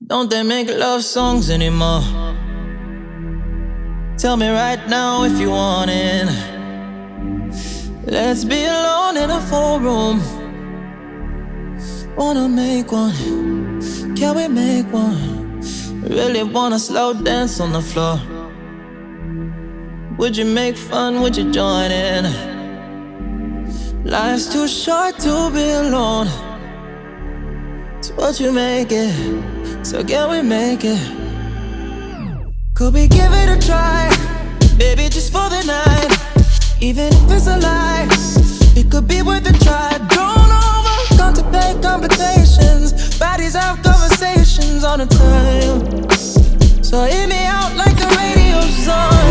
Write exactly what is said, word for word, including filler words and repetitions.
Don't they make love songs anymore? Tell me right now if you want it. Let's be alone in a full room. Wanna make one, can we make one? Really wanna slow dance on the floor. Would you make fun, would you join in? Life's too short to be alone. So would you make it? So can we make it? Could we give it a try? Baby, just for the night. Even if it's a lie, it could be worth a try. Drawn over, contemplate conversations. Bodies have conversations all the time. So hit me out like the radio's on.